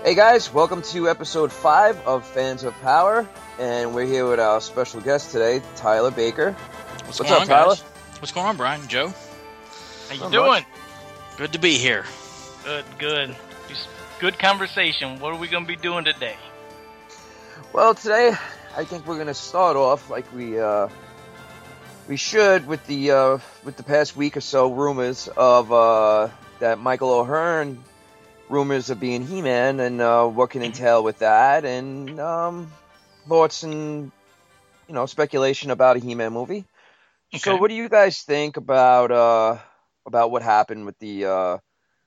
Hey guys, welcome to episode 5 of Fans of Power, and we're here with our special guest today, Tyler Baker. What's up, going on, Tyler? Guys? What's going on, Brian? Joe? How you doing? Good to be here. Good. Just good conversation. What are we going to be doing today? Well, today I think we're going to start off like we should with the past week or so rumors of that Michael O'Hearn rumors of being He-Man and what can entail with that, and thoughts and speculation about a He-Man movie. Okay. So, what do you guys think about what happened with the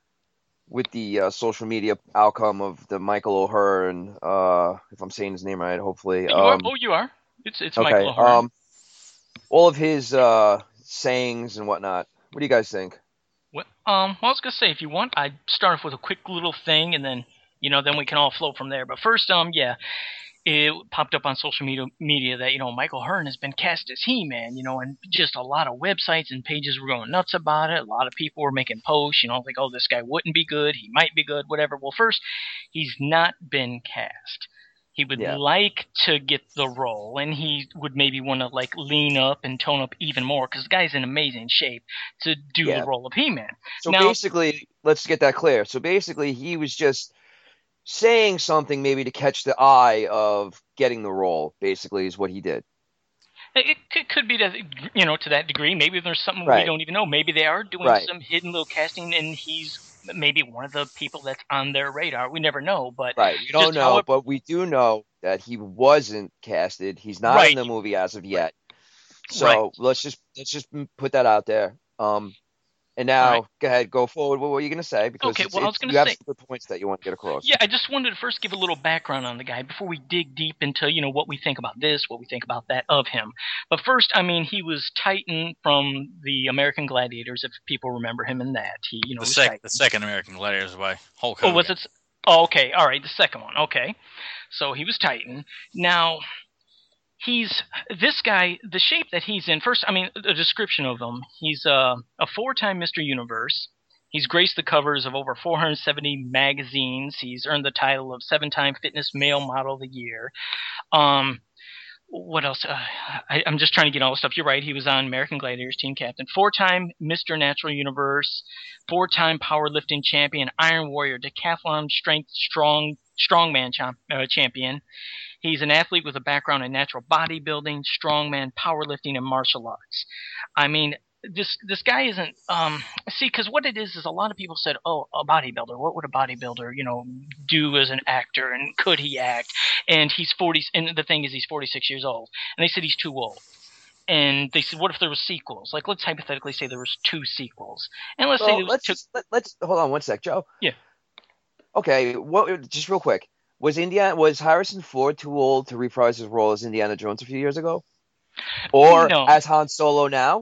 social media outcome of the Michael O'Hearn? If I'm saying his name right, hopefully. You are. It's okay. Michael O'Hearn. All of his sayings and whatnot. What do you guys think? Well, I was gonna say, if you want, I'd start off with a quick little thing, and then then we can all flow from there. But first, it popped up on social media that Michael O'Hearn has been cast as He-Man, and just a lot of websites and pages were going nuts about it. A lot of people were making posts, like, oh, this guy wouldn't be good, he might be good, whatever. Well, first, he's not been cast. He would like to get the role, and he would maybe want to lean up and tone up even more, because the guy's in amazing shape to do the role of He-Man. So basically, let's get that clear. So basically, he was just saying something maybe to catch the eye of getting the role, basically, is what he did. It could be that, to that degree. Maybe there's something we don't even know. Maybe they are doing some hidden little casting, and he's maybe one of the people that's on their radar. We never know, but we don't know, but we do know that he wasn't casted. He's not in the movie as of yet. So let's just put that out there. And now, go ahead, go forward. What were you going to say? Because you have some good points that you want to get across. Yeah, I just wanted to first give a little background on the guy before we dig deep into, what we think about this, what we think about that of him. But first, he was Titan from the American Gladiators, if people remember him in that. The second American Gladiators by Hulk Hogan. Oh, was it? Oh, okay. All right, the second one. Okay. So he was Titan. Now, this guy, the shape that he's in, first, a description of him. He's a 4-time Mr. Universe. He's graced the covers of over 470 magazines. He's earned the title of 7-time Fitness Male Model of the Year. What else? I'm just trying to get all the stuff. You're right. He was on American Gladiators, team captain. 4-time Mr. Natural Universe. 4-time powerlifting champion, Iron Warrior, decathlon strength strongman champion. He's an athlete with a background in natural bodybuilding, strongman, powerlifting, and martial arts. This guy isn't because what it is a lot of people said, oh, a bodybuilder. What would a bodybuilder do as an actor, and could he act? And he's 40, and the thing is, he's 46 years old, and they said he's too old. And they said, what if there was sequels? Like, let's hypothetically say there was 2 sequels, and let's hold on one sec, Joe. Yeah. Okay. Just real quick. Was Harrison Ford too old to reprise his role as Indiana Jones a few years ago, or as Han Solo now?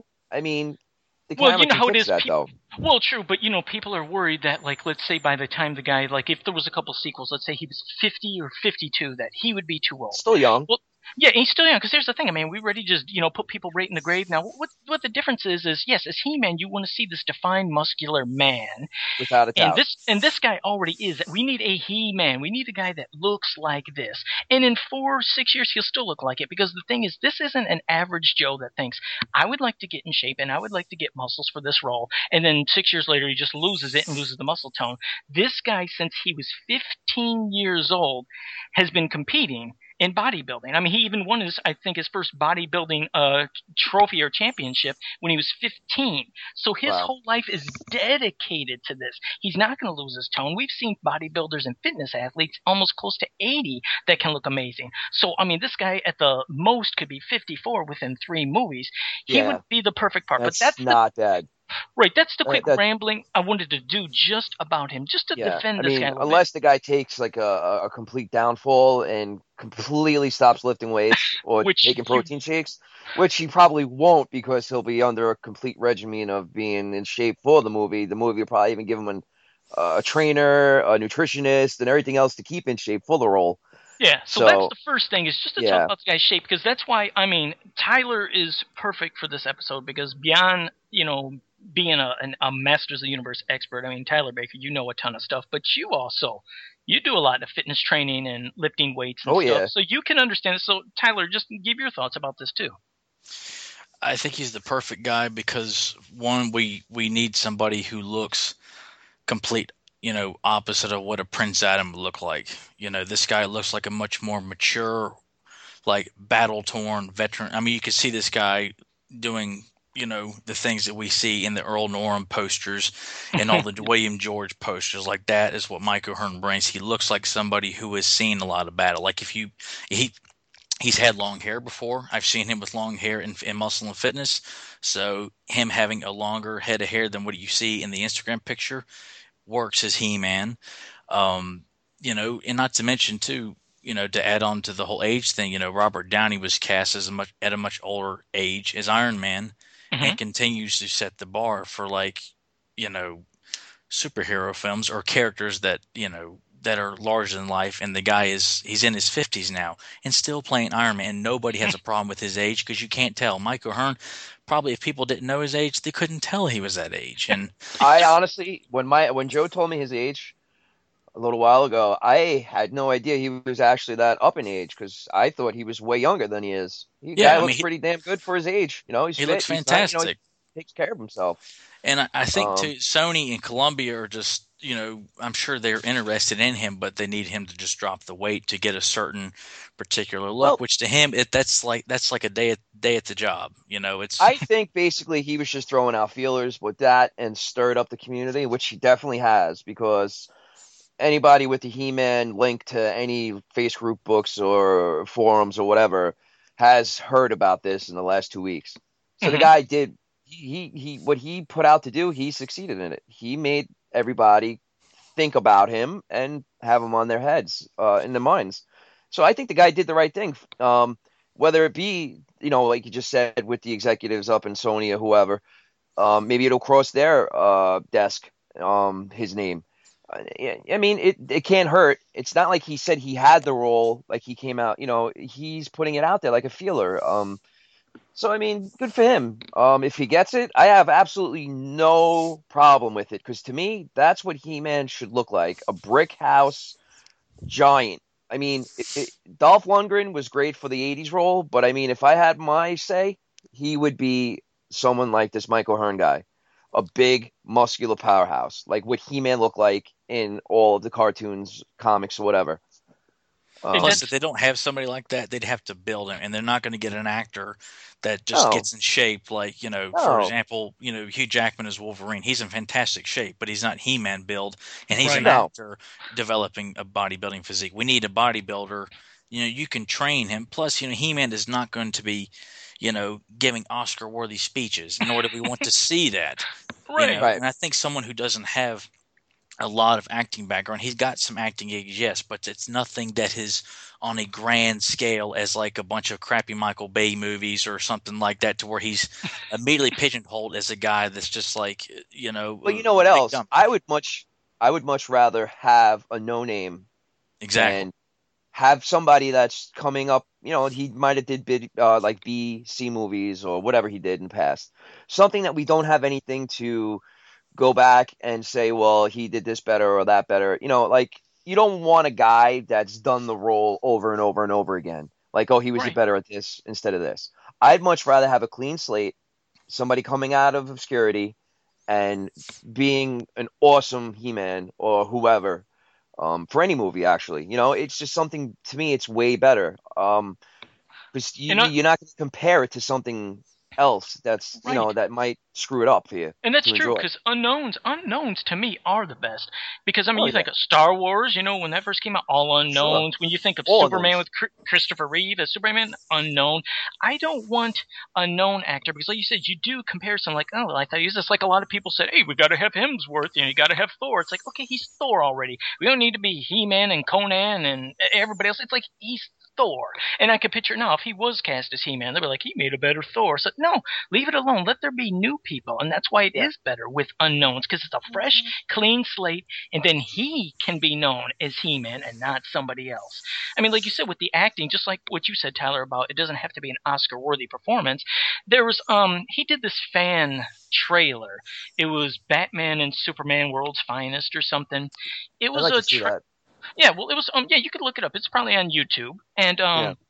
The camera can fix that, though. Well, true, but people are worried that, let's say by the time the guy, if there was a couple sequels, let's say he was 50 or 52, that he would be too old. Still young. Well, yeah, he's still young, because here's the thing. We already just, put people right in the grave. Now, what the difference is, yes, as He-Man, you want to see this defined, muscular man. Without a doubt. And this guy already is. We need a He-Man. We need a guy that looks like this. And in 4 or 6 years, he'll still look like it, because the thing is, this isn't an average Joe that thinks, I would like to get in shape, and I would like to get muscles for this role. And then 6 years later, he just loses it and loses the muscle tone. This guy, since he was 15 years old, has been competing in bodybuilding. He even won his first bodybuilding trophy or championship when he was 15. So his whole life is dedicated to this. He's not going to lose his tone. We've seen bodybuilders and fitness athletes almost close to 80 that can look amazing. So, this guy at the most could be 54 within 3 movies. He would be the perfect part. That's not bad. Right, that's the quick rambling I wanted to do just about him, just to defend this guy. Unless the guy takes a complete downfall and completely stops lifting weights or taking protein shakes, which he probably won't, because he'll be under a complete regimen of being in shape for the movie. The movie will probably even give him a trainer, a nutritionist, and everything else to keep in shape for the role. Yeah, so that's the first thing, is just to talk about this guy's shape, because that's why, Tyler is perfect for this episode, because beyond, being a Masters of the Universe expert, I mean, Tyler Baker, you know a ton of stuff, but you do a lot of fitness training and lifting weights and Oh stuff, yeah. so you can understand it. So, Tyler, just give your thoughts about this too. I think he's the perfect guy because one, we need somebody who looks complete, opposite of what a Prince Adam would look like. This guy looks like a much more mature, like battle torn veteran. I mean, you could see this guy doing, the things that we see in the Earl Norman posters and all the William George posters. Like that is what Mike O'Hearn brings. He looks like somebody who has seen a lot of battle. Like he's had long hair before. I've seen him with long hair in Muscle and Fitness. So him having a longer head of hair than what you see in the Instagram picture works as He-Man. And not to mention too, to add on to the whole age thing, Robert Downey was cast at a much older age as Iron Man, and continues to set the bar for superhero films or characters that that are larger than life. And the guy he's in his 50s now and still playing Iron Man. And nobody has a problem with his age because you can't tell. Mike O'Hearn, probably if people didn't know his age, they couldn't tell he was that age. And I honestly, when Joe told me his age a little while ago, I had no idea he was actually that up in age because I thought he was way younger than he is. Guy looks pretty damn good for his age. He's he fit. looks fantastic. He takes care of himself. And I think too, Sony and Columbia are just, I'm sure they're interested in him, but they need him to just drop the weight to get a certain particular look, which to him, that's like a day at the job. It's. I think basically he was just throwing out feelers with that and stirred up the community, which he definitely has, because anybody with the He-Man link to any face group books or forums or whatever has heard about this in the last 2 weeks. So the guy did he what he put out to do, he succeeded in it. He made everybody think about him and have him on their heads, in their minds. So I think the guy did the right thing. Whether it be, like you just said, with the executives up in Sony or whoever, maybe it'll cross their desk, his name. I mean, it can't hurt. It's not like he said he had the role, like he came out, he's putting it out there like a feeler. So, I mean, good for him. If he gets it, I have absolutely no problem with it, because to me, that's what He-Man should look like, a brick house giant. I mean, Dolph Lundgren was great for the 80s role, but I mean, if I had my say, he would be someone like this Mike O'Hearn guy. A big, muscular powerhouse, like what He-Man looked like in all of the cartoons, comics, or whatever. Plus, if they don't have somebody like that, they'd have to build him, and they're not going to get an actor that just gets in shape. Like, for example, Hugh Jackman is Wolverine. He's in fantastic shape, but he's not He-Man build, and he's an actor developing a bodybuilding physique. We need a bodybuilder. You can train him. Plus, He-Man is not going to be giving Oscar-worthy speeches, nor do we want to see that. Right. And I think someone who doesn't have a lot of acting background, he's got some acting gigs, yes, but it's nothing that is on a grand scale as like a bunch of crappy Michael Bay movies or something like that, to where he's immediately pigeonholed as a guy that's just like, Well, you know what else? I would much rather have a no-name. Exactly. And have somebody that's coming up, he might have did like B, C movies or whatever he did in the past. Something that we don't have anything to go back and say, well, he did this better or that better. Like, you don't want a guy that's done the role over and over and over again. Like, oh, he was better at this instead of this. I'd much rather have a clean slate, somebody coming out of obscurity and being an awesome He-Man or whoever. For any movie, actually, it's just something, to me, it's way better. Because you're not going to compare it to something else that's that might screw it up for you. And that's true, because unknowns to me are the best. Because you think of Star Wars, when that first came out, all unknowns. Sure. When you think of all Superman with Christopher Reeve as Superman, unknown. I don't want a known actor, because like you said, you do comparison, like, oh, I thought he was just like a lot of people said, hey, we got to have Hemsworth, you got to have Thor. It's like, okay, he's Thor already. We don't need to be He-Man and Conan and everybody else. It's like he's Thor. And I could picture now if he was cast as He-Man, they'd be like, he made a better Thor. So no, leave it alone. Let there be new people, and that's why it is better with unknowns, because it's a fresh, clean slate, and then he can be known as He-Man and not somebody else. I mean, like you said, with the acting, just like what you said, Tyler, about it doesn't have to be an Oscar-worthy performance. There was he did this fan trailer. It was Batman and Superman World's Finest or something. It was I'd like to see that. Yeah, well, it was yeah, you could look it up. It's probably on YouTube, and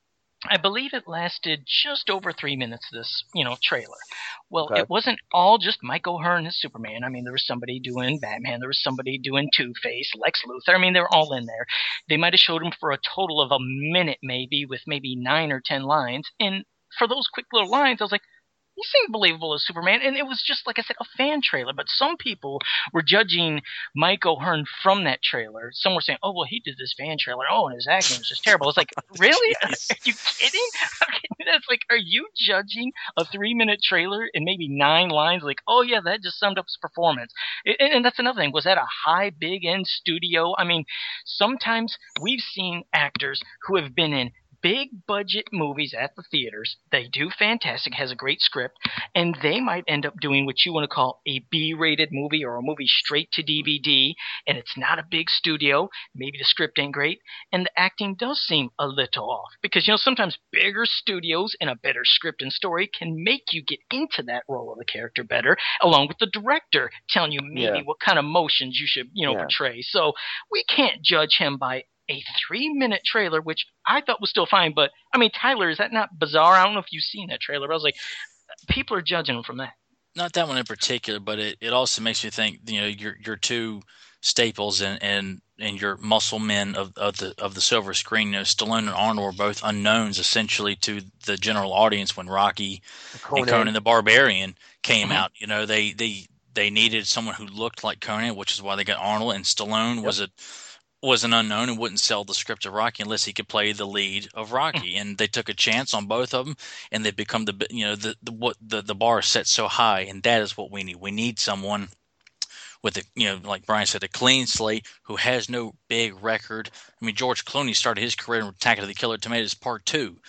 I believe it lasted just over 3 minutes, this, trailer. Well, It wasn't all just Mike O'Hearn as Superman. I mean, there was somebody doing Batman. There was somebody doing Two-Face, Lex Luthor. I mean, they were all in there. They might have showed him for a total of a minute maybe, with maybe 9 or 10 lines. And for those quick little lines, I was like, he seemed believable as Superman, and it was just, like I said, a fan trailer. But some people were judging Mike O'Hearn from that trailer. Some were saying, oh, well, he did this fan trailer. Oh, and his acting was just terrible. It's like, really? Are you kidding? That's like, are you judging a 3-minute trailer and maybe 9 lines? Like, oh, yeah, that just summed up his performance. And that's another thing. Was that a high, big-end studio? I mean, sometimes we've seen actors who have been in big budget movies at the theaters. They do fantastic, has a great script, and they might end up doing what you want to call a B-rated movie or a movie straight to DVD, and it's not a big studio. Maybe the script ain't great, and the acting does seem a little off. Because, sometimes bigger studios and a better script and story can make you get into that role of the character better, along with the director telling you maybe what kind of emotions you should, portray. So we can't judge him by a 3-minute trailer, which I thought was still fine. But, I mean, Tyler, is that not bizarre? I don't know if you've seen that trailer, but I was like, people are judging him from that. Not that one in particular, but it also makes me think, your two staples and your muscle men of the silver screen, Stallone and Arnold were both unknowns essentially to the general audience when Rocky and Conan the Barbarian came out. They needed someone who looked like Conan, which is why they got Arnold, and Stallone was an unknown and wouldn't sell the script of Rocky unless he could play the lead of Rocky. And they took a chance on both of them, and they've become the bar is set so high, and that is what we need. We need someone with like Brian said, a clean slate who has no big record. I mean, George Clooney started his career in Attack of the Killer Tomatoes Part 2.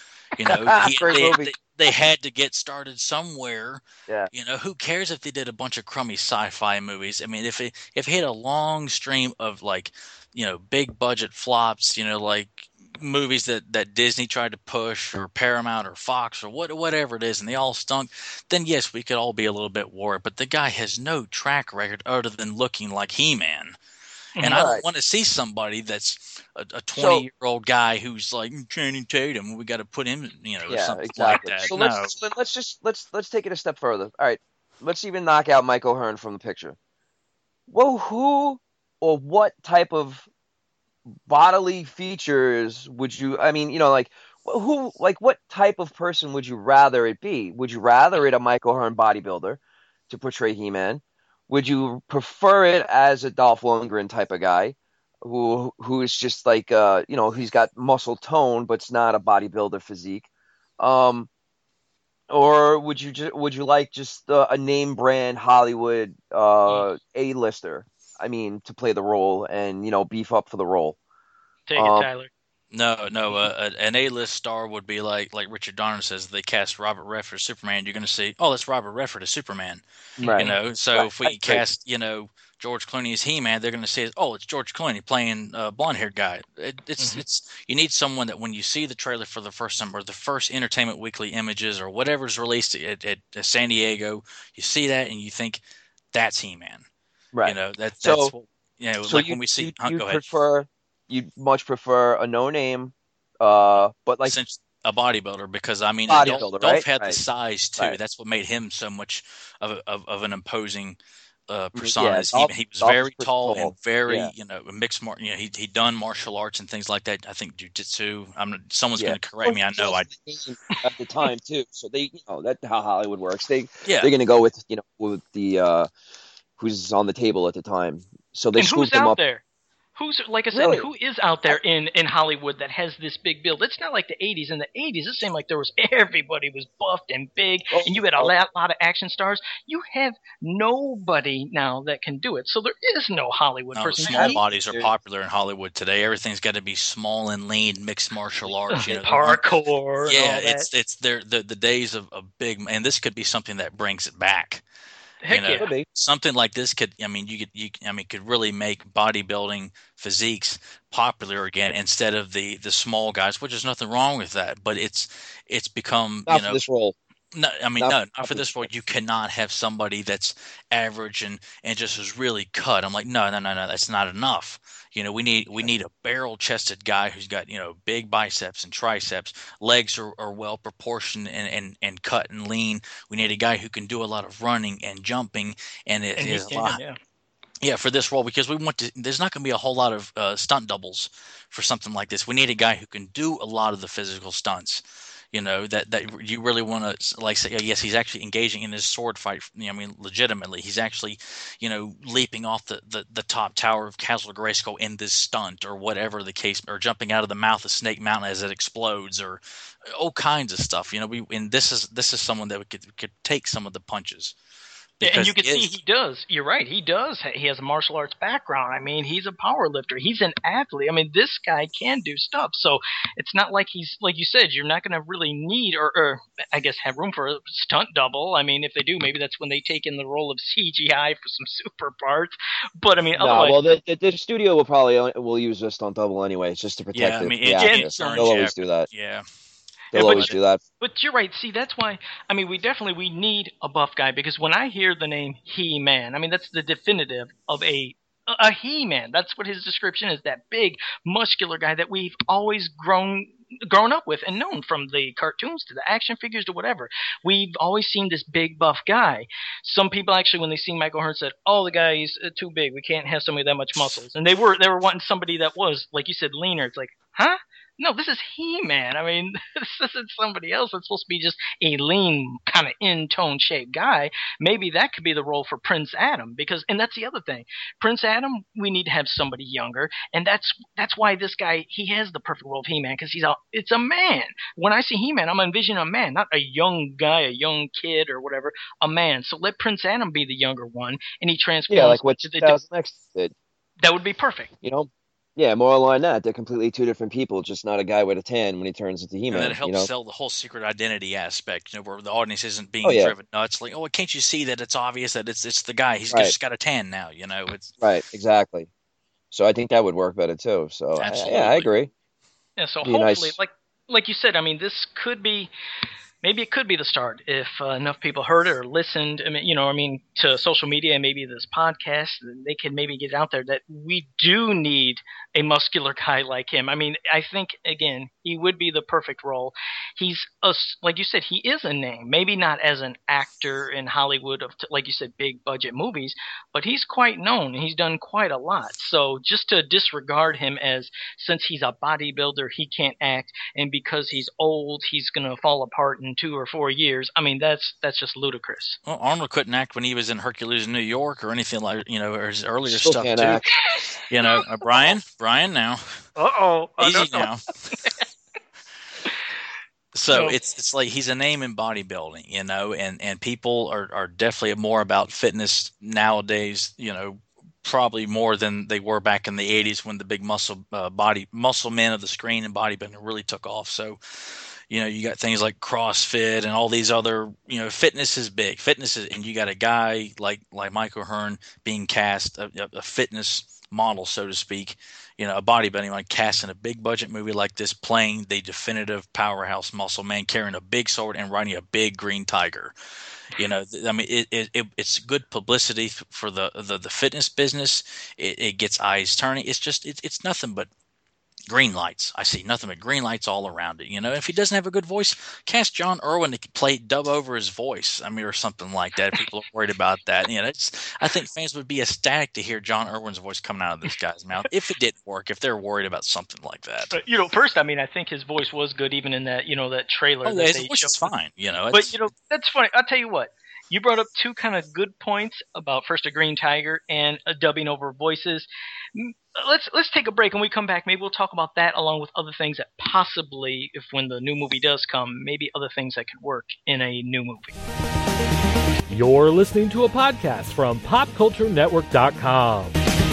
They had to get started somewhere. Yeah. Who cares if they did a bunch of crummy sci-fi movies? I mean, if he had a long stream of big budget flops, like movies that Disney tried to push, or Paramount or Fox or whatever it is, and they all stunk, then yes, we could all be a little bit worried. But the guy has no track record other than looking like He-Man. And I don't want to see somebody that's a 20-year-old guy who's like Channing Tatum. We got to put him, something exactly. Like that. So let's take it a step further. All right, let's even knock out Mike O'Hearn from the picture. Well, who or what type of bodily features would you? I mean, what type of person would you rather it be? Would you rather it a Mike O'Hearn bodybuilder to portray He-Man? Would you prefer it as a Dolph Lundgren type of guy who is just like he's got muscle tone but's not a bodybuilder physique, or would you like just a name brand Hollywood A-lister? I mean, to play the role and beef up for the role. Take it, Tyler. No. An A-list star would be like Richard Donner says. They cast Robert Redford as Superman. You're going to see, oh, that's Robert Redford as Superman. Right. So if we cast, George Clooney as He-Man, they're going to say, oh, it's George Clooney playing a blonde-haired guy. It's you need someone that when you see the trailer for the first time, or the first Entertainment Weekly images, or whatever's released at San Diego, you see that and you think that's He-Man. Right. That's what, so like when we see. You'd much prefer a no name, but like a bodybuilder, because I mean, Dolph had the size too. Right. That's what made him so much of an imposing persona. He was very tall and very mixed. He'd done martial arts and things like that. I think jiu-jitsu. Someone's going to correct me. I know at the time too. So they, that's how Hollywood works. They're going to go with with the who's on the table at the time. So they scooped him up there. Who's, like I said, Really? who is out there in Hollywood that has this big build? It's not like the 80s. In the 80s, it seemed like there was everybody was buffed and big, and you had a lot of action stars. You have nobody now that can do it. So there is no Hollywood No, person. small bodies are popular in Hollywood today. Everything's got to be small and lean, mixed martial arts. Parkour. Yeah, it's the days of big, and this could be something that brings it back. Heck yeah. Something like this could could really make bodybuilding physiques popular again instead of the small guys, which is nothing wrong with that. But it's become Not for this role. No, not for this role. You cannot have somebody that's average and just is really cut. I'm like, no, that's not enough. We need a barrel-chested guy who's got big biceps and triceps, legs are well proportioned and cut and lean. We need a guy who can do a lot of running and jumping, and it is a lot. Yeah, for this role, because there's not going to be a whole lot of stunt doubles for something like this. We need a guy who can do a lot of the physical stunts. That you really want to like say, yes, he's actually engaging in his sword fight. Legitimately, he's actually, leaping off the top tower of Castle Grayskull in this stunt or whatever the case, or jumping out of the mouth of Snake Mountain as it explodes, or all kinds of stuff. And this is someone that could take some of the punches. And you can see he does. You're right. He does. He has a martial arts background. I mean, he's a power lifter. He's an athlete. I mean, this guy can do stuff. So it's not like he's, like you said, you're not going to really need or I guess have room for a stunt double. I mean, if they do, maybe that's when they take in the role of CGI for some super parts. But I mean, otherwise, well, the studio will use a stunt double anyways, just to protect the actors. They'll always do that. Yeah. They'll always do that. But you're right. See, that's why. I mean, we need a buff guy, because when I hear the name He-Man, I mean that's the definitive of a He-Man. That's what his description is. That big, muscular guy that we've always grown up with and known, from the cartoons to the action figures to whatever. We've always seen this big buff guy. Some people actually, when they see Michael Hearn, said, "Oh, the guy's too big. We can't have somebody that much muscles." And they were wanting somebody that was, like you said, leaner. It's like, huh? No, this is He-Man. I mean, this isn't somebody else. It's supposed to be just a lean, kind of in-tone shaped guy. Maybe that could be the role for Prince Adam, and that's the other thing. Prince Adam, we need to have somebody younger, and that's why this guy, he has the perfect role of He-Man, because it's a man. When I see He-Man, I'm envisioning a man, not a young guy, a young kid or whatever, a man. So let Prince Adam be the younger one, and he transforms. Yeah, like what 2000X did. That would be perfect. Yeah, more along that. They're completely two different people, just not a guy with a tan when he turns into He-Man. And that helps sell the whole secret identity aspect, where the audience isn't being driven nuts. Like, can't you see that it's obvious that it's the guy? He's just got a tan now, It's right, exactly. So I think that would work better too. So I agree. Yeah, so hopefully, like you said, I mean, this could be. Maybe it could be the start if enough people heard it or listened. To social media and maybe this podcast, they can maybe get out there that we do need a muscular guy like him. I mean, I think again he would be the perfect role. He's like you said, he is a name. Maybe not as an actor in Hollywood of, like you said, big budget movies, but he's quite known. He's done quite a lot. So just to disregard him since he's a bodybuilder, he can't act, and because he's old, he's gonna fall apart in 2 or 4 years. I mean, that's just ludicrous. Well, Arnold couldn't act when he was in Hercules in New York or anything like, or his earlier Still stuff can't too. Act. Brian now. Easy now. So it's like he's a name in bodybuilding, and people are definitely more about fitness nowadays, probably more than they were back in the 80s when the big muscle men of the screen and bodybuilding really took off. So, you got things like CrossFit and all these other, fitness is big. And you got a guy like Michael Hearn being cast, a fitness model, so to speak, a bodybuilding, like cast in a big budget movie like this, playing the definitive powerhouse muscle man, carrying a big sword and riding a big green tiger. I mean, it's good publicity for the fitness business. It gets eyes turning. It's just, it's nothing but green lights. I see nothing but green lights all around it. If he doesn't have a good voice, cast John Irwin to dub over his voice. I mean, or something like that. People are worried about that. I think fans would be ecstatic to hear John Irwin's voice coming out of this guy's mouth if it didn't work. If they're worried about something like that. First, I mean, I think his voice was good, even in that that trailer. Oh, his voice is fine. But that's funny. I'll tell you what. You brought up two kind of good points about first a green tiger and a dubbing over voices. let's take a break, and we come back. Maybe we'll talk about that along with other things that possibly, if when the new movie does come, maybe other things that could work in a new movie. You're listening to a podcast from PopCultureNetwork.com.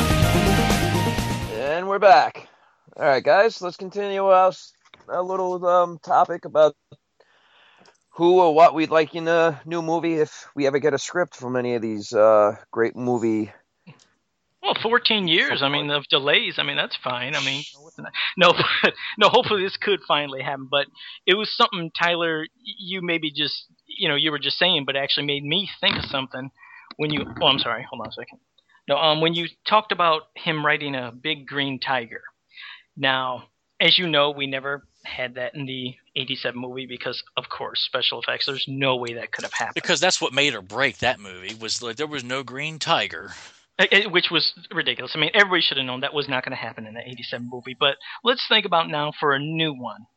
And we're back. All right, guys, let's continue our little topic about who or what we'd like in a new movie if we ever get a script from any of these great movie. Well, 14 years, I mean, of delays, I mean, that's fine. I mean, no, hopefully this could finally happen. But it was something, Tyler, you maybe just, you were just saying, but actually made me think of something when you, oh, I'm sorry, hold on a second. No, when you talked about him riding a big green tiger. Now, as you know, we never had that in the 87 movie because, of course, special effects, there's no way that could have happened. Because that's what made or break that movie, was like there was no green tiger. Which was ridiculous. I mean, everybody should have known that was not going to happen in the 87 movie. But let's think about now for a new one.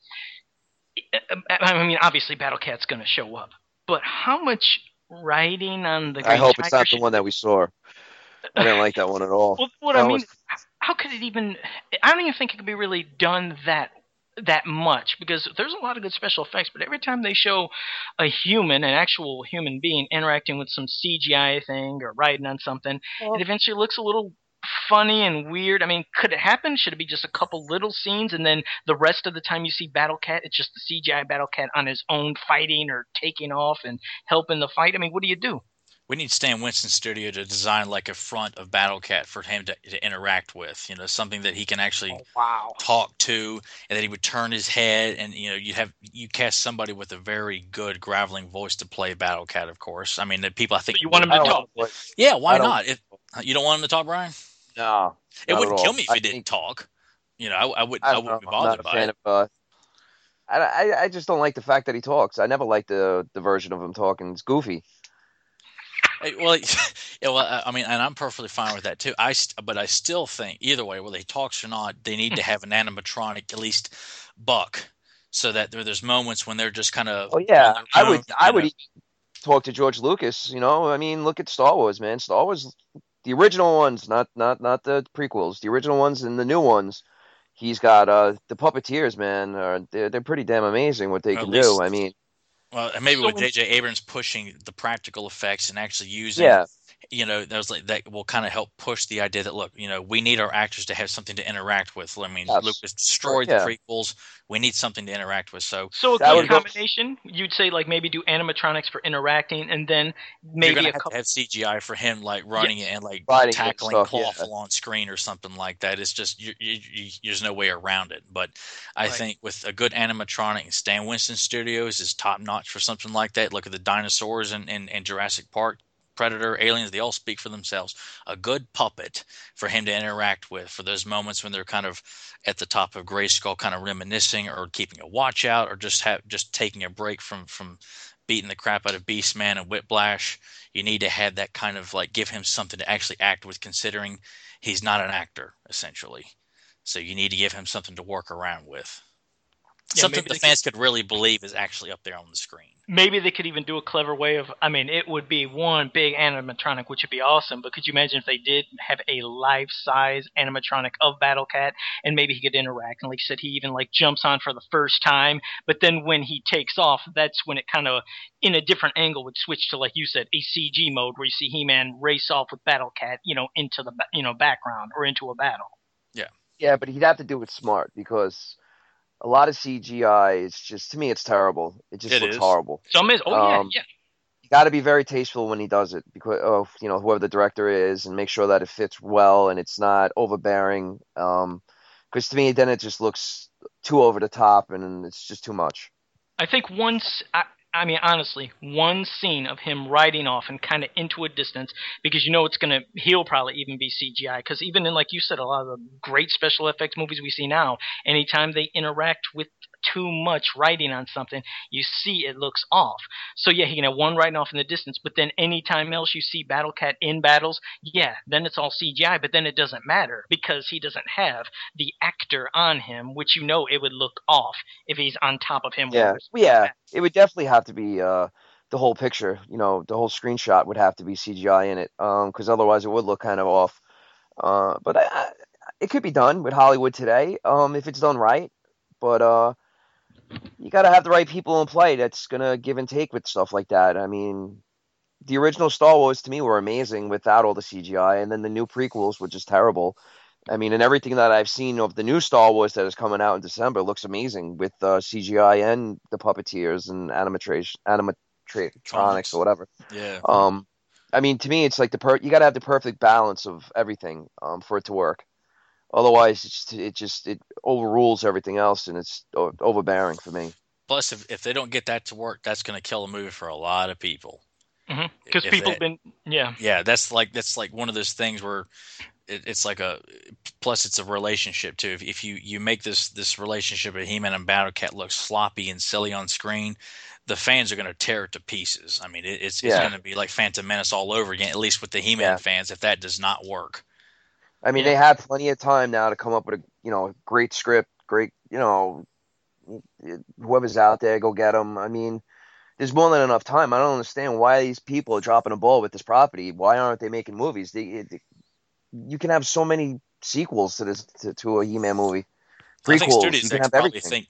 I mean, obviously, Battle Cat's going to show up. But how much riding on the green tiger? I hope it's not the one that we saw. I didn't like that one at all. Well, what I mean, how could it even... I don't even think it could be really done that much, because there's a lot of good special effects, but every time they show a human, an actual human being, interacting with some CGI thing or riding on something, it eventually looks a little funny and weird. I mean, could it happen? Should it be just a couple little scenes, and then the rest of the time you see Battle Cat, it's just the CGI Battle Cat on his own fighting or taking off and helping the fight? I mean, what do you do? We need Stan Winston Studio to design like a front of Battle Cat for him to interact with, something that he can actually talk to, and that he would turn his head, and you cast somebody with a very good graveling voice to play Battle Cat, of course. I mean, the people I think but you want him to talk. Yeah, why not? You don't want him to talk, Brian? No, it wouldn't kill me if he didn't talk. I wouldn't be bothered by it. I just don't like the fact that he talks. I never liked the version of him talking. It's goofy. Well, I mean, and I'm perfectly fine with that too. But I still think either way, whether he talks or not, they need to have an animatronic at least buck, so that there's moments when they're just kind of. Oh yeah, I would even talk to George Lucas. I mean, look at Star Wars, man. Star Wars, the original ones, not the prequels, the original ones and the new ones. He's got the puppeteers, man. They're pretty damn amazing what they can do. I mean. Well, and maybe with J.J. Abrams pushing the practical effects and actually using, there's that will kind of help push the idea that, look, we need our actors to have something to interact with. I mean, Lucas destroyed the prequels. We need something to interact with. So a good combination, you'd say, like maybe do animatronics for interacting, and then maybe you're gonna have CGI for him, like running and like tackling Clawful on screen or something like that. It's just there's no way around it. But I think with a good animatronic, Stan Winston Studios is top notch for something like that. Look at the dinosaurs in Jurassic Park. Predator, Aliens, they all speak for themselves. A good puppet for him to interact with for those moments when they're kind of at the top of Grayskull, kind of reminiscing or keeping a watch out, or just taking a break from beating the crap out of Beastman and Whiplash. You need to have that kind of like give him something to actually act with, considering he's not an actor essentially. So you need to give him something to work around with. Something the fans could really believe is actually up there on the screen. Maybe they could even do a clever way of, I mean, it would be one big animatronic, which would be awesome, but could you imagine if they did have a life-size animatronic of Battle Cat, and maybe he could interact, and like you said, he even like jumps on for the first time, but then when he takes off, that's when it kind of, in a different angle, would switch to, like you said, a CG mode, where you see He-Man race off with Battle Cat, into the, background, or into a battle. Yeah. Yeah, but he'd have to do it smart, because a lot of CGI is just, to me, it's terrible. It looks horrible. Yeah. You got to be very tasteful when he does it, because whoever the director is, and make sure that it fits well and it's not overbearing. Because to me, then it just looks too over the top, and it's just too much. I think honestly, one scene of him riding off and kind of into a distance, because he'll probably even be CGI, because even in, like you said, a lot of the great special effects movies we see now, anytime they interact with too much riding on something, you see it looks off. So yeah, he can have one riding off in the distance, but then anytime else you see Battle Cat in battles, then it's all CGI, but then it doesn't matter, because he doesn't have the actor on him, which it would look off if he's on top of him. Yeah, it would definitely have to be the whole picture, the whole screenshot would have to be CGI in it, because otherwise it would look kind of off. But it could be done with Hollywood today, if it's done right. But you got to have the right people in play that's gonna give and take with stuff like that. I mean, the original Star Wars to me were amazing without all the CGI, and then the new prequels were just terrible. I mean, and everything that I've seen of the new Star Wars that is coming out in December looks amazing with CGI and the puppeteers and animatronics or whatever. Yeah. I mean, to me, it's like you got to have the perfect balance of everything for it to work. Otherwise, it overrules everything else, and it's overbearing for me. Plus, if they don't get that to work, that's going to kill a movie for a lot of people. Because people have been, yeah, that's like one of those things where it's like plus it's a relationship too. If you make this relationship of He-Man and Battle Cat look sloppy and silly on screen, the fans are going to tear it to pieces. I mean, it's going to be like Phantom Menace all over again. At least with the He-Man fans, if that does not work. I mean, they have plenty of time now to come up with a great script, great, whoever's out there, go get them. I mean, there's more than enough time. I don't understand why these people are dropping a ball with this property. Why aren't they making movies? You can have so many sequels to a He-Man movie. Prequels, I think studio you can have probably everything.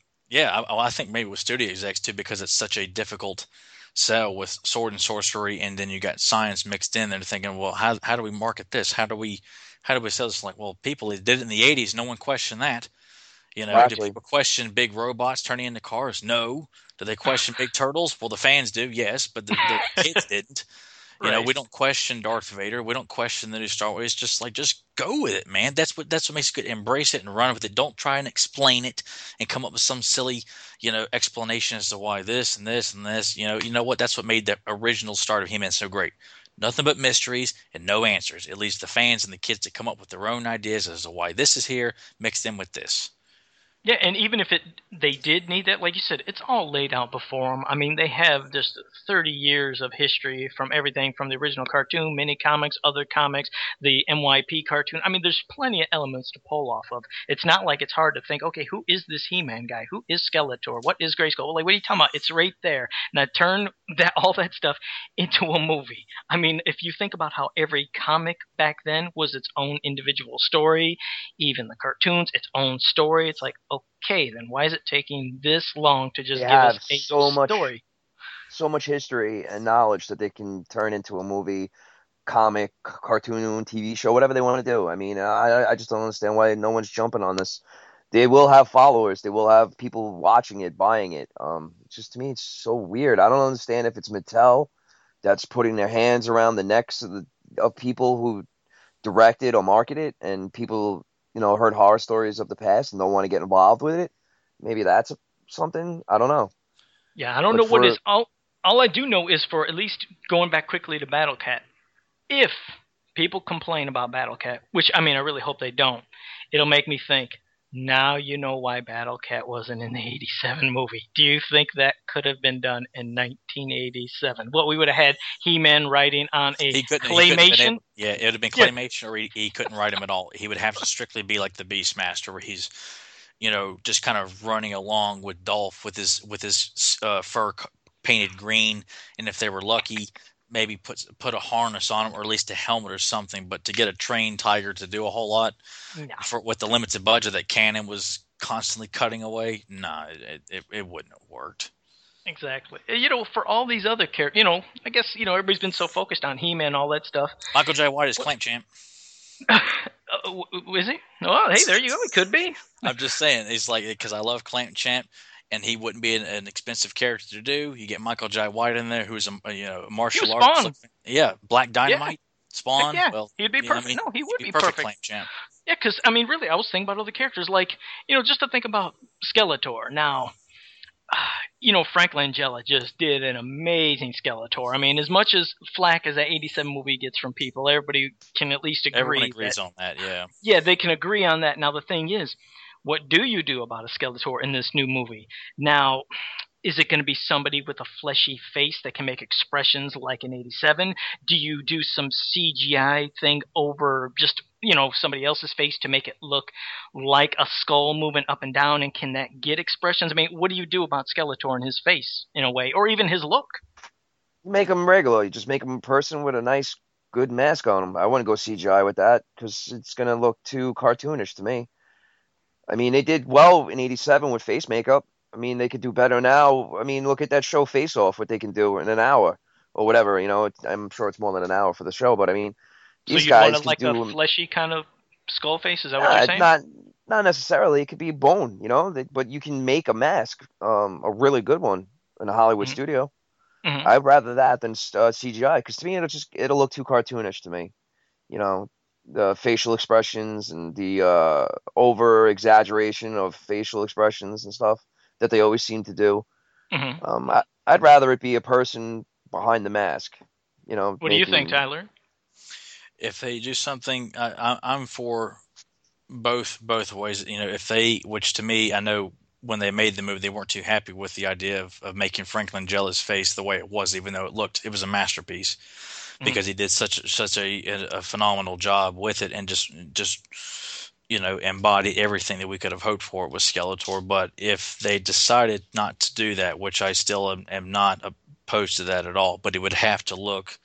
I think maybe with studio execs too, because it's such a difficult sell with sword and sorcery, and then you got science mixed in. They're thinking, well, how do we market this? How do we sell this? Like, well, people did it in the '80s. No one questioned that. Exactly. Do people question big robots turning into cars? No. Do they question big turtles? Well, the fans do, yes, but the kids didn't. Right. We don't question Darth Vader. We don't question the new Star Wars. It's just go with it, man. That's what makes it good. Embrace it and run with it. Don't try and explain it and come up with some silly, explanation as to why this and this and this. You know what? That's what made the original start of He-Man so great. Nothing but mysteries and no answers. It leaves the fans and the kids to come up with their own ideas as to why this is here, mixed in with this. Yeah, and even if they did need that, like you said, it's all laid out before them. I mean, they have just 30 years of history from everything from the original cartoon, mini comics, other comics, the MYP cartoon. I mean, there's plenty of elements to pull off of. It's not like it's hard to think, okay, who is this He-Man guy? Who is Skeletor? What is Grayskull? Well, like, what are you talking about? It's right there. Now turn all that stuff into a movie. I mean, if you think about how every comic back then was its own individual story, even the cartoons, its own story, it's like, okay, then why is it taking this long to just give us a story? So much history and knowledge that they can turn into a movie, comic, cartoon, TV show, whatever they want to do. I mean, I just don't understand why no one's jumping on this. They will have followers. They will have people watching it, buying it. Just to me, it's so weird. I don't understand if it's Mattel that's putting their hands around the necks of people who direct it or market it, and people heard horror stories of the past and don't want to get involved with it. Maybe that's something. I don't know. Yeah, I don't know what is. All I do know is, for at least going back quickly to Battle Cat, if people complain about Battle Cat, which, I mean, I really hope they don't, it'll make me think, now you know why Battle Cat wasn't in the 87 movie. Do you think that could have been done in 1987? What, we would have had He-Man writing on a claymation? It would have been claymation, or he couldn't write him at all. He would have to strictly be like the Beastmaster, where he's, just kind of running along with Dolph with his fur painted green, and if they were lucky, maybe put a harness on him, or at least a helmet or something. But to get a trained tiger to do a whole lot, with the limited budget that Canon was constantly cutting away, it wouldn't have worked. Exactly. For all these other characters, I guess, everybody's been so focused on He-Man and all that stuff. Michael J. White is Clamp Champ. Is he? Oh, hey, there you go. He could be. I'm just saying, it's like, because I love Clamp Champ, and he wouldn't be an expensive character to do. You get Michael J. White in there, who's a martial arts. Spawn. Yeah, Black Dynamite, Spawn. Yeah, well, he'd be perfect. No, he would be perfect. Clamp Champ. Yeah, because, I mean, really, I was thinking about other characters, like, just to think about Skeletor. Now, Frank Langella just did an amazing Skeletor. I mean, as much as flack as that 87 movie gets from people, everybody can at least agree. Everyone agrees on that, yeah. Yeah, they can agree on that. Now, the thing is, what do you do about a Skeletor in this new movie? Now, is it going to be somebody with a fleshy face that can make expressions like in 87? Do you do some CGI thing over just, somebody else's face to make it look like a skull moving up and down, and can that get expressions? I mean, what do you do about Skeletor and his face, in a way, or even his look? You make him regular. You just make him a person with a nice, good mask on him. I wouldn't go CGI with that because it's gonna look too cartoonish to me. I mean, they did well in '87 with face makeup. I mean, they could do better now. I mean, look at that show Face Off, what they can do in an hour or whatever. I'm sure it's more than an hour for the show, but I mean, So these you'd want guys to can like a do fleshy kind of skull face? Is that what you're saying? not necessarily. It could be bone, but you can make a mask, a really good one in a Hollywood Mhm. studio. Mhm. I'd rather that than CGI because to me it'll look too cartoonish to me. The facial expressions and the over exaggeration of facial expressions and stuff that they always seem to do. Mhm. I'd rather it be a person behind the mask. What do you think, Tyler? If they do something, I'm for both ways. Which to me, I know when they made the movie, they weren't too happy with the idea of making Franklin Jella's face the way it was, even though it was a masterpiece, because he did such a phenomenal job with it, and just embodied everything that we could have hoped for with Skeletor. But if they decided not to do that, which I still am not opposed to that at all, but it would have to look,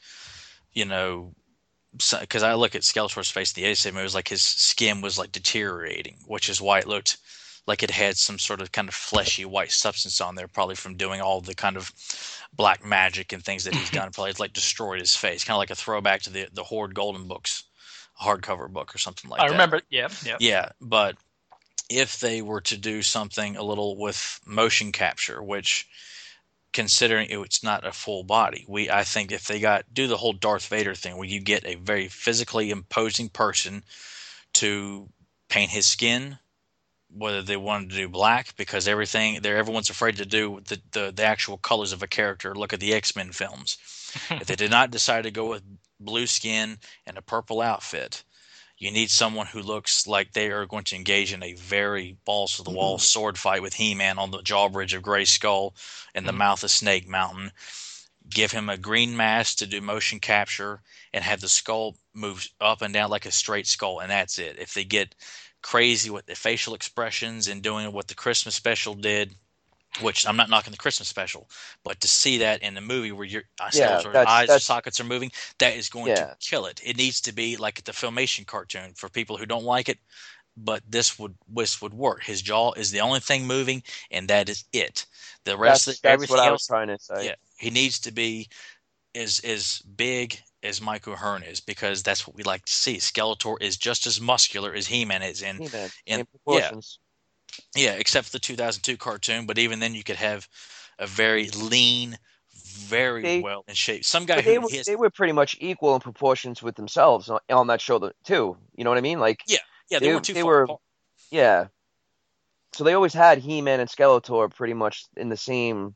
because I look at Skeletor's face in the '87 movie, it was like his skin was like deteriorating, which is why it looked like it had some sort of kind of fleshy white substance on there, probably from doing all the kind of black magic and things that he's done. Probably it's like destroyed his face, kind of like a throwback to the Horde Golden books, a hardcover book or something like that. I remember. Yeah. Yeah, but if they were to do something a little with motion capture, which, considering it's not a full body, I think if they do the whole Darth Vader thing, where you get a very physically imposing person to paint his skin, whether they wanted to do black, because everyone's afraid to do the actual colors of a character. Look at the X-Men films. If they did not decide to go with blue skin and a purple outfit, you need someone who looks like they are going to engage in a very balls-to-the-wall sword fight with He-Man on the drawbridge of Gray Skull and the mouth of Snake Mountain. Give him a green mask to do motion capture and have the skull move up and down like a straight skull, and that's it. If they get crazy with the facial expressions and doing what the Christmas special did, which I'm not knocking the Christmas special, but to see that in the movie where your eyes or sockets are moving, that is going to kill it. It needs to be like the Filmation cartoon for people who don't like it, but this would work. His jaw is the only thing moving, and that is it. The rest of everything what else, I was trying to say. Yeah, he needs to be as big as Mike O'Hearn is, because that's what we like to see. Skeletor is just as muscular as He-Man is in proportions. Yeah, except for the 2002 cartoon. But even then, you could have a very lean, well in shape. Some guy they were pretty much equal in proportions with themselves on that show too. You know what I mean? Like they weren't too far apart. Yeah. So they always had He-Man and Skeletor pretty much in the same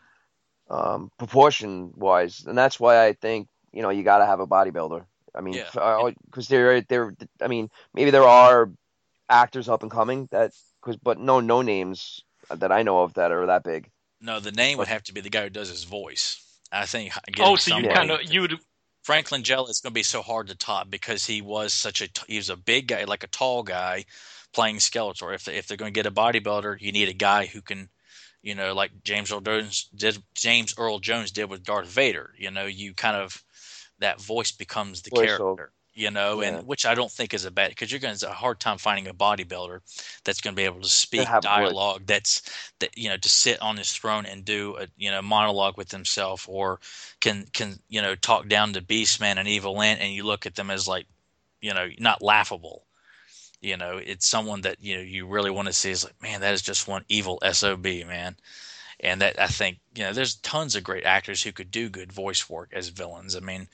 proportion wise, and that's why I think you got to have a bodybuilder. I mean, because they're. I mean, maybe there are actors up and coming but no names that I know of that are that big. No, the name would have to be the guy who does his voice. I think. You would. Franklin Jella is going to be so hard to top because he was a big guy, like a tall guy, playing Skeletor. If they're going to get a bodybuilder, you need a guy who can, like James Earl Jones did with Darth Vader. You kind of, that voice becomes the character. And which I don't think is a bad, because you're going to have a hard time finding a bodybuilder that's going to be able to speak dialogue to sit on his throne and do a monologue with himself, or can talk down to Beastman and Evil Ant, and you look at them as like, not laughable. It's someone that you really want to see is like, man, that is just one evil SOB, man. And that, I think, there's tons of great actors who could do good voice work as villains. I mean,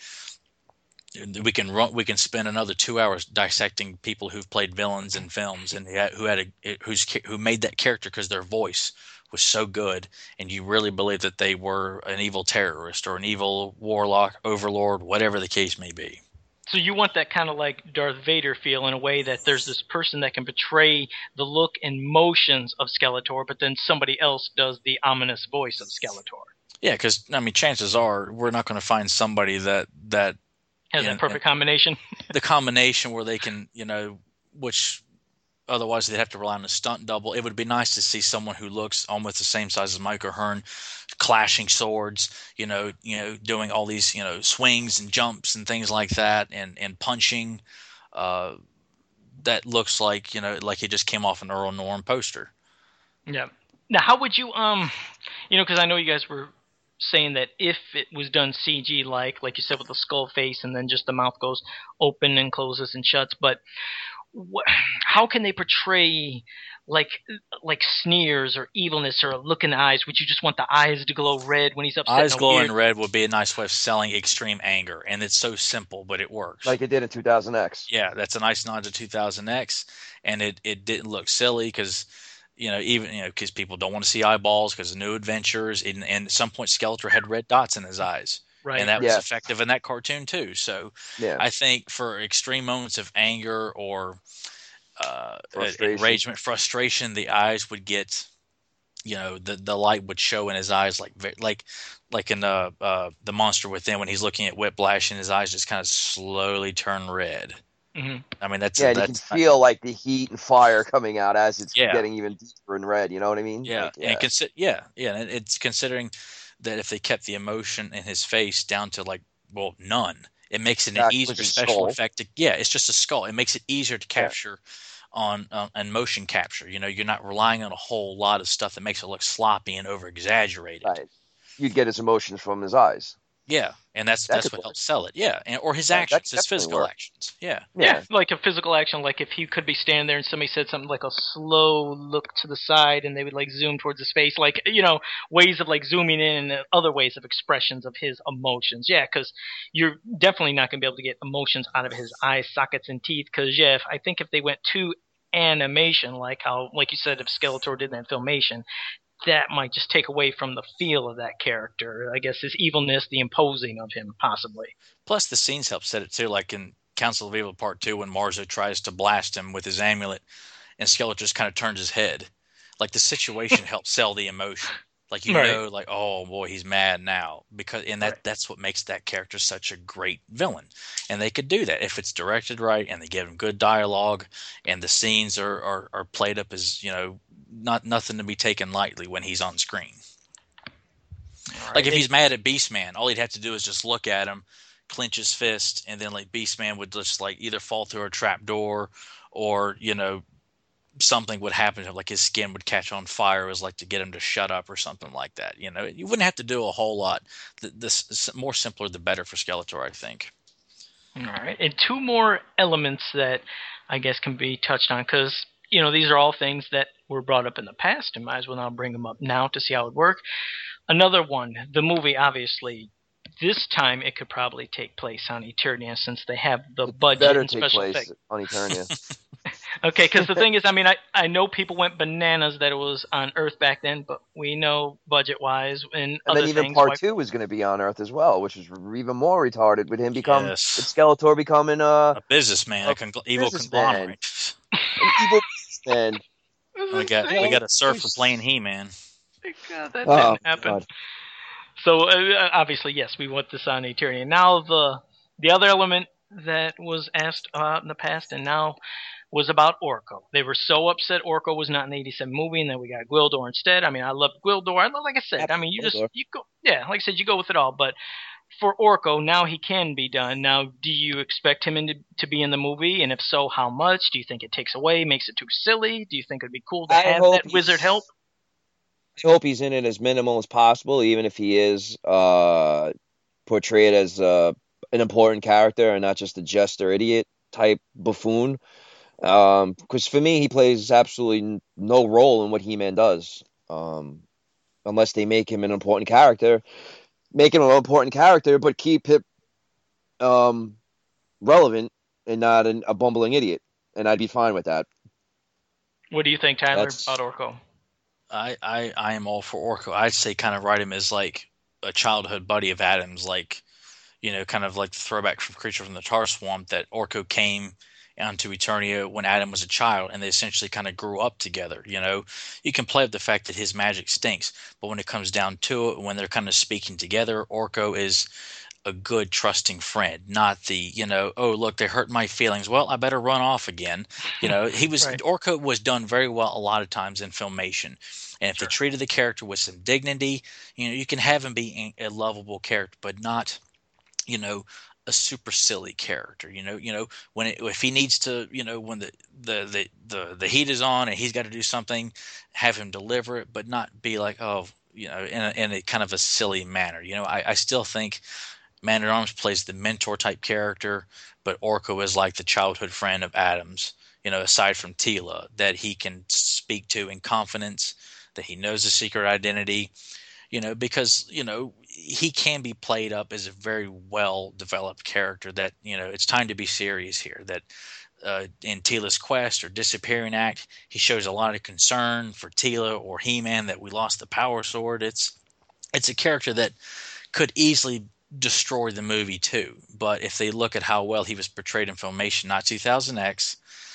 we can spend another 2 hours dissecting people who've played villains in films and who made that character because their voice was so good, and you really believe that they were an evil terrorist or an evil warlock, overlord, whatever the case may be. So you want that kind of like Darth Vader feel, in a way that there's this person that can portray the look and motions of Skeletor, but then somebody else does the ominous voice of Skeletor. Yeah, because chances are we're not going to find somebody that has that perfect combination. The combination where they can, which otherwise they'd have to rely on a stunt double. It would be nice to see someone who looks almost the same size as Mike O'Hearn, clashing swords, doing all these, swings and jumps and things like that, and punching. That looks like, like he just came off an Earl Norm poster. Yeah. Now, how would you, because I know you guys were saying that if it was done CG like you said, with the skull face and then just the mouth goes open and closes and shuts, but how can they portray like sneers or evilness or a look in the eyes? Would you just want the eyes to glow red when he's upset? Eyes glowing red would be a nice way of selling extreme anger, and it's so simple, but it works. Like it did in 2000X. Yeah, that's a nice nod to 2000X, and it didn't look silly because because people don't want to see eyeballs because of New Adventures, and at some point Skeletor had red dots in his eyes. Right. And that was effective in that cartoon too. So I think for extreme moments of anger or enragement, frustration, the eyes would get, the light would show in his eyes, like in the Monster Within when he's looking at Whiplash and his eyes just kind of slowly turn red. Mm-hmm. I mean, that's you can feel like the heat and fire coming out as it's getting even deeper in red. You know what I mean? Yeah, and it's considering that if they kept the emotion in his face down to none, it makes it an easier special effect. It's just a skull. It makes it easier to capture on motion capture. You're not relying on a whole lot of stuff that makes it look sloppy and over exaggerated. Right. You'd get his emotions from his eyes. Yeah, and that's what helps sell it. Yeah, or his actions, his physical actions. Yeah, like a physical action. Like if he could be standing there and somebody said something like a slow look to the side, and they would zoom towards his face, ways of zooming in and other ways of expressions of his emotions. Yeah, because you're definitely not going to be able to get emotions out of his eye sockets and teeth. Because I think if they went to animation, like you said, if Skeletor did that in Filmation, that might just take away from the feel of that character. I guess his evilness, the imposing of him, possibly. Plus, the scenes help set it too. Like in Council of Evil Part 2, when Marzo tries to blast him with his amulet, and Skeletor just kind of turns his head. Like the situation helps sell the emotion. Oh boy, he's mad now that's what makes that character such a great villain. And they could do that if it's directed right and they give him good dialogue and the scenes are played up as nothing to be taken lightly when he's on screen. Right. Like if he's mad at Beastman, all he'd have to do is just look at him, clench his fist, and then Beastman would just either fall through a trap door or something would happen to him, like his skin would catch on fire. It was to get him to shut up or something like that. You wouldn't have to do a whole lot. The more simpler, the better for Skeletor, I think. All right. And two more elements that I guess can be touched on, because, these are all things that were brought up in the past and might as well now bring them up now to see how it would work. Another one, the movie, obviously, this time it could probably take place on Eternia since they have the budget and special effects. On Eternia. Okay, because the thing is, I know people went bananas that it was on Earth back then, but we know budget-wise and other then even things. Part 2 was going to be on Earth as well, which is even more retarded with him with Skeletor becoming a businessman, evil conglomerate. An evil businessman. We got a surf for playing He-Man. God, that didn't happen. God. So obviously, yes, we want this on Eternia. Now the other element that was asked about in the past and now was about Orko. They were so upset Orko was not in the 87 movie, and then we got Gwildor instead. I love Gwildor. Like I said, you go, like I said, you go with it all. But for Orko, now he can be done. Now, do you expect him to be in the movie? And if so, how much? Do you think it takes away, makes it too silly? Do you think it'd be cool to have that wizard help? I hope he's in it as minimal as possible, even if he is portrayed as an important character and not just a jester idiot type buffoon. Because for me, he plays absolutely no role in what He-Man does, unless they make him an important character. Make him an important character, but keep it relevant and not a bumbling idiot, and I'd be fine with that. What do you think, Tyler, about Orko? I am all for Orko. I'd say kind of write him as a childhood buddy of Adam's, kind of like the throwback from Creature from the Tar Swamp, that Orko came onto Eternia when Adam was a child, and they essentially kind of grew up together. You can play up the fact that his magic stinks, but when it comes down to it, when they're kind of speaking together, Orko is a good, trusting friend, not the, oh, look, they hurt my feelings. Well, I better run off again. Right. Orko was done very well a lot of times in Filmation. And if they treated the character with some dignity, you can have him be a lovable character, but not, a super silly character. If he needs to, when the heat is on and he's got to do something, have him deliver it, but not be like, oh, in a kind of a silly manner. I still think Man at Arms plays the mentor type character, but Orko is like the childhood friend of Adams. Aside from Tila, that he can speak to in confidence, that he knows the secret identity. Because he can be played up as a very well developed character. That it's time to be serious here. That in Tila's quest or disappearing act, he shows a lot of concern for Tila or He-Man that we lost the power sword. It's a character that could easily destroy the movie too. But if they look at how well he was portrayed in Filmation, not 2000X,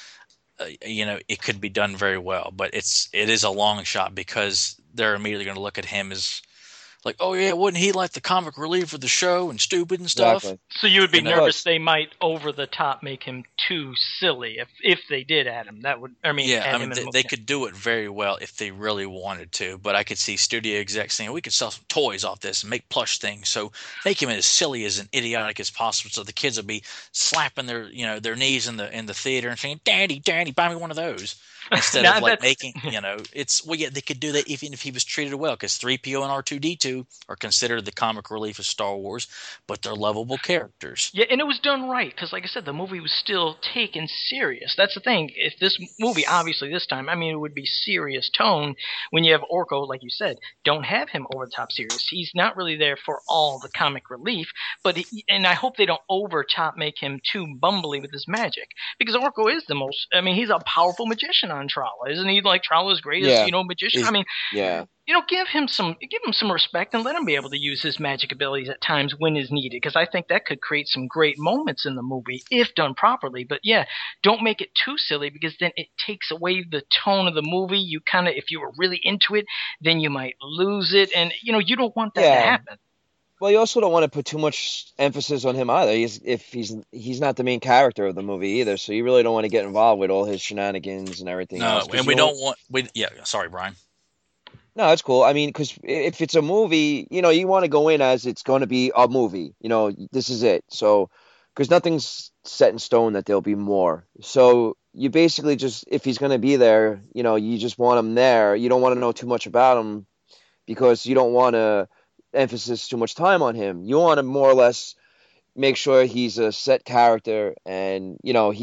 it could be done very well. But it is a long shot because they're immediately going to look at him as like, oh yeah, wasn't he like the comic relief of the show and stupid and stuff? Exactly. So you would be nervous they might over the top make him too silly if they did add him. That would, add him in the movie. They could do it very well if they really wanted to. But I could see studio execs saying, we could sell some toys off this and make plush things. So make him as silly as and idiotic as possible, so the kids will be slapping their knees in the theater and saying, "Daddy, buy me one of those." Instead of like making, they could do that even if he was treated well, because 3PO and R2-D2 are considered the comic relief of Star Wars, but they're lovable characters. Yeah, and it was done right, because like I said, the movie was still taken serious. That's the thing. If this movie, obviously this time, it would be serious tone. When you have Orko, like you said, don't have him over the top serious. He's not really there for all the comic relief, and I hope they don't over top make him too bumbly with his magic, because Orko is he's a powerful magician on Tralla, isn't he? Like Tralla's greatest, magician. Yeah. Give him some respect and let him be able to use his magic abilities at times when is needed, because I think that could create some great moments in the movie if done properly. But yeah, don't make it too silly, because then it takes away the tone of the movie. You kind of, if you were really into it, then you might lose it, and you don't want that to happen. Well, you also don't want to put too much emphasis on him either. He's not the main character of the movie either, so you really don't want to get involved with all his shenanigans and everything else. And we don't want. Sorry, Brian. No, it's cool. Because if it's a movie, you want to go in as it's going to be a movie. This is it. So, because nothing's set in stone that there'll be more. So you basically just, if he's going to be there, you just want him there. You don't want to know too much about him, because you don't want to emphasis too much time on him. You want to more or less make sure he's a set character, and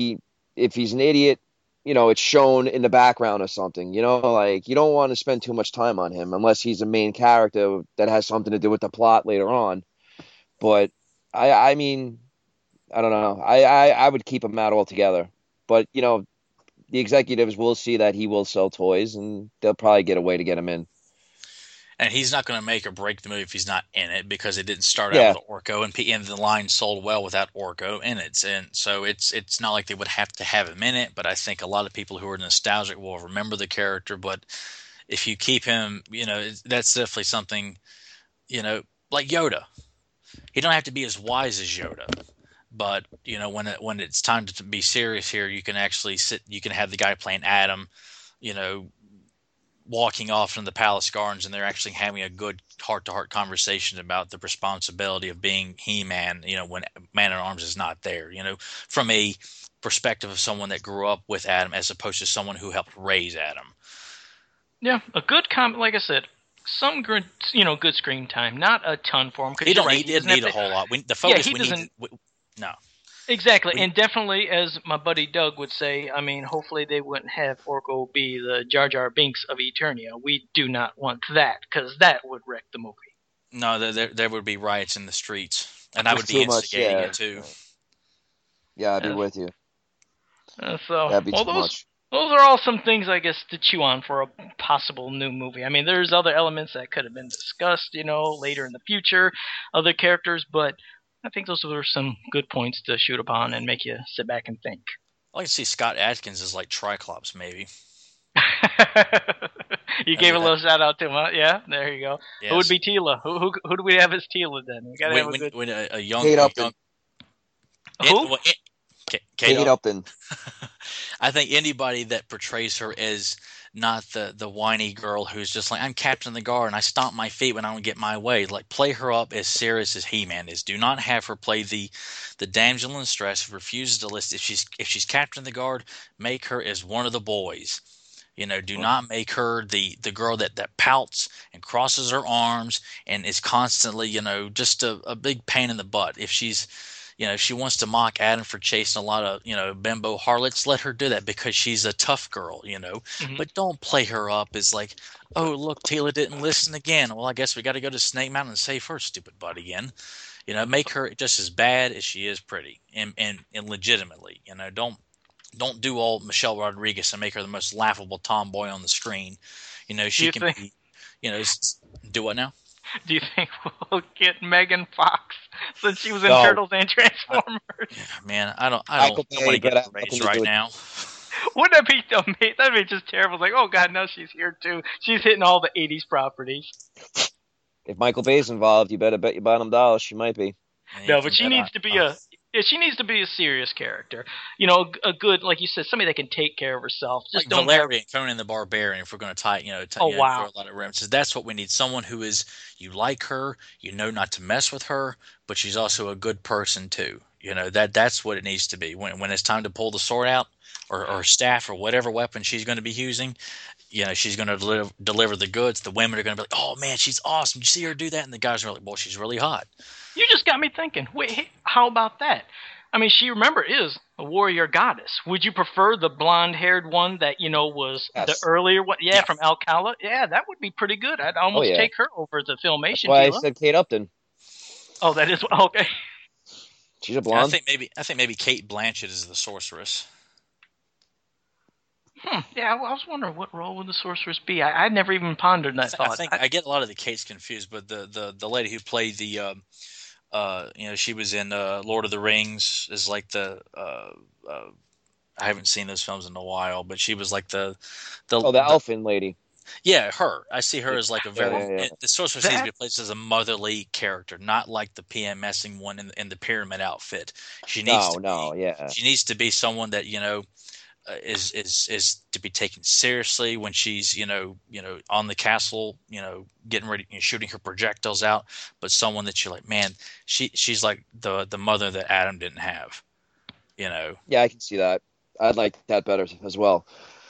if he's an idiot, it's shown in the background or something. You don't want to spend too much time on him unless he's a main character that has something to do with the plot later on. But I don't know. I would keep him out altogether. But the executives will see that he will sell toys, and they'll probably get a way to get him in. And he's not going to make or break the movie if he's not in it, because it didn't start out with Orko, and the line sold well without Orko in it. And so it's not like they would have to have him in it, but I think a lot of people who are nostalgic will remember the character. But if you keep him, that's definitely something, like Yoda. He don't have to be as wise as Yoda. But, when it's time to be serious here, you can actually you can have the guy playing Adam, walking off into the palace gardens, and they're actually having a good heart-to-heart conversation about the responsibility of being He-Man, when Man at Arms is not there, from a perspective of someone that grew up with Adam as opposed to someone who helped raise Adam. Yeah, a good like I said, some good, good screen time, not a ton for him. He doesn't need a whole lot. The focus no. Exactly, and definitely, as my buddy Doug would say, hopefully they wouldn't have Orko be the Jar Jar Binks of Eternia. We do not want that, because that would wreck the movie. No, there would be riots in the streets, and I would be instigating it too. Yeah, I'd be with you. That'd be too much. Those are all some things, I guess, to chew on for a possible new movie. There's other elements that could have been discussed, later in the future, other characters, but I think those were some good points to shoot upon and make you sit back and think. I'd like to see Scott Adkins as like Triclops, maybe. You gave a little shout out to him, huh? Yeah, there you go. Yes. Who would be Tila? Who do we have as Tila then? We gotta have a good. When a young, Kate Upton. Who? Kate Upton. I think anybody that portrays her as not the whiny girl who's just like, I'm captain of the guard and I stomp my feet when I don't get my way. Like, play her up as serious as He-Man is. Do not have her play the damsel in distress who refuses to listen. If she's captain of the guard, make her as one of the boys. Do not make her the girl that pouts and crosses her arms and is constantly, just a big pain in the butt. If she's if she wants to mock Adam for chasing a lot of, bimbo harlots, let her do that because she's a tough girl, Mm-hmm. But don't play her up as like, oh, look, Tila didn't listen again. Well, I guess we got to go to Snake Mountain and save her stupid butt again. Make her just as bad as she is pretty and legitimately, Don't do all Michelle Rodriguez and make her the most laughable tomboy on the screen. She can be, do what now? Do you think we'll get Megan Fox since she was in Turtles and Transformers? Man, I don't want to get raised right now. Wouldn't that be amazing? That'd be just terrible. It's like, oh god, no, she's here too. She's hitting all the '80s properties. If Michael Bay's involved, you better bet your bottom dollar she might be. No, but she needs to be she needs to be a serious character. A good, like you said, somebody that can take care of herself. Just like don't Valerian, Conan the Barbarian, if we're going to tie, wow. a lot of references. That's what we need. Someone who is, you like her, not to mess with her, but she's also a good person too. That's what it needs to be. When it's time to pull the sword out or staff or whatever weapon she's going to be using, she's going to deliver the goods. The women are going to be like, oh man, she's awesome. Did you see her do that? And the guys are like, well, she's really hot. You just got me thinking. Wait, how about that? I mean, she, remember, is a warrior goddess. Would you prefer the blonde-haired one that, was the earlier one? Yeah, from Alcala? Yeah, that would be pretty good. I'd almost take her over the Filmation. That's why I said Kate Upton. Oh, that is okay. She's a blonde. I think maybe Kate Blanchett is the sorceress. Yeah, well, I was wondering what role would the sorceress be. I'd never even pondered that thought. I get a lot of the Kates confused, but the lady who played the she was in Lord of the Rings is like the I haven't seen those films in a while, but she was like the elfin lady. Yeah, her. I see her as like a very the sorceress needs to be placed as a motherly character, not like the PMSing one in the pyramid outfit. She needs She needs to be someone that is to be taken seriously when she's on the castle, getting ready, shooting her projectiles out, but someone that you're like, man, she's like the mother that Adam didn't have. Yeah, I can see that. I'd like that better as well.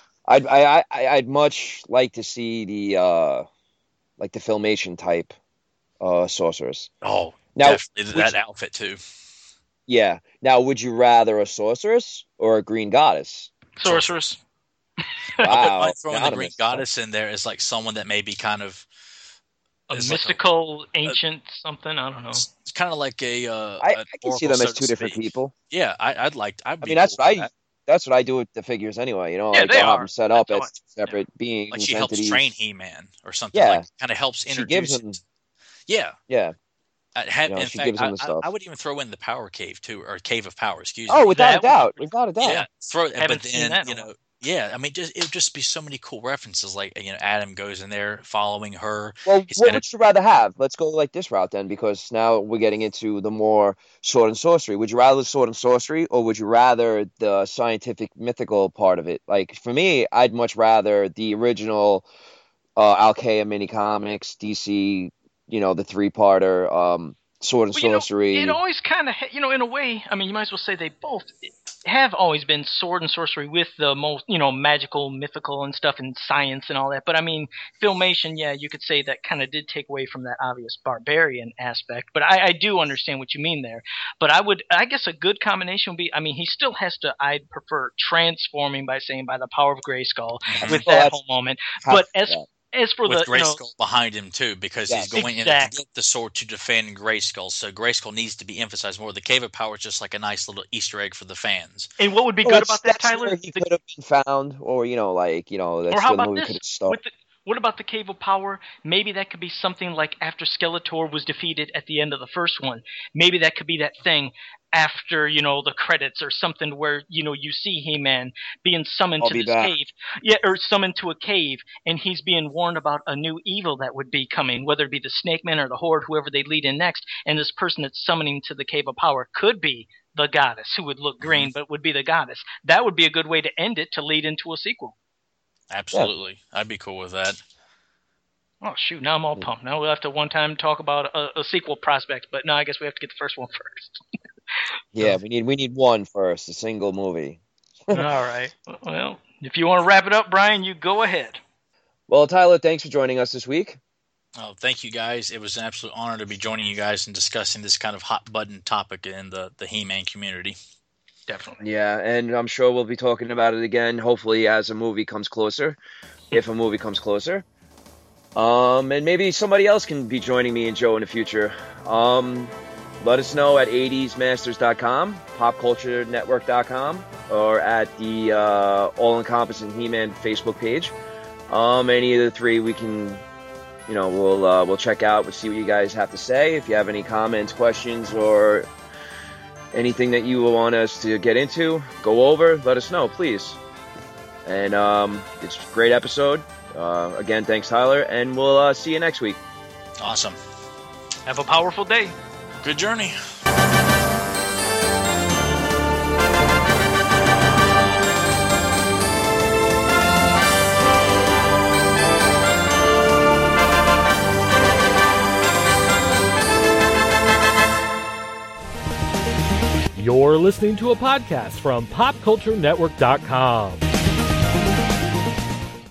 I'd much like to see the Filmation type sorceress. Oh, now, definitely that outfit too. Yeah. Now, would you rather a sorceress or a green goddess? Sorceress. Wow. I throwing the green goddess in there is like someone that may be kind of a mystical, ancient something. I don't know. It's kind of like I can see them as two different people. Yeah, I'd like. That's what I do with the figures anyway. Yeah, like I'll have them set up as separate beings. Like she entities. helps train He-Man or something. Yeah, like, kind of helps introduce. She gives him. Yeah. Yeah. In fact, I would even throw in the Power Cave too, or Cave of Power. Excuse me. Oh, without a doubt. Yeah, but then yeah. I mean, it would just be so many cool references. Like Adam goes in there following her. Well, what would you rather have? Let's go like this route then, because now we're getting into the more sword and sorcery. Would you rather the sword and sorcery, or would you rather the scientific mythical part of it? Like for me, I'd much rather the original Alkea mini comics, DC. The 3-parter, sword and sorcery. It always kind of, in a way, I mean, you might as well say they both have always been sword and sorcery with the most, magical, mythical and stuff and science and all that. But I mean, Filmation, yeah, you could say that kind of did take away from that obvious barbarian aspect. But I do understand what you mean there. But I guess a good combination would be, I mean, he still has to, I'd prefer transforming by the power of Grayskull with that whole moment. But as for with Grayskull behind him too, because he's going in to get the sword to defend Grayskull. So Grayskull needs to be emphasized more. The Cave of Power is just like a nice little Easter egg for the fans. And what would be good about that, Tyler? Where he could have been found, or that's or how where the about movie this? could have started. What about the Cave of Power? Maybe that could be something like after Skeletor was defeated at the end of the first one. Maybe that could be that thing after, the credits or something where, you see He-Man being summoned to this cave. Yeah, or summoned to a cave, and he's being warned about a new evil that would be coming, whether it be the Snake Man or the Horde, whoever they lead in next. And this person that's summoning to the Cave of Power could be the goddess, who would look green, but would be the goddess. That would be a good way to end it, to lead into a sequel. Absolutely. Yeah. I'd be cool with that. Oh, shoot. Now I'm all pumped. Now we'll have to one time talk about a sequel prospect, but no, I guess we have to get the first one first. Yeah, we need one first, a single movie. All right. Well, if you want to wrap it up, Brian, you go ahead. Well, Tyler, thanks for joining us this week. Oh, thank you, guys. It was an absolute honor to be joining you guys and discussing this kind of hot-button topic in the He-Man community. Definitely. Yeah, and I'm sure we'll be talking about it again, hopefully as a movie comes closer, if a movie comes closer. And maybe somebody else can be joining me and Joe in the future. Let us know at 80smasters.com, popculturenetwork.com, or at the All-Encompassing He-Man Facebook page. Any of the three we can, we'll check out. We'll see what you guys have to say. If you have any comments, questions, or anything that you want us to get into, go over, let us know, please. And it's a great episode. Again, thanks, Tyler, and we'll see you next week. Awesome. Have a powerful day. Good journey. You're listening to a podcast from PopCultureNetwork.com.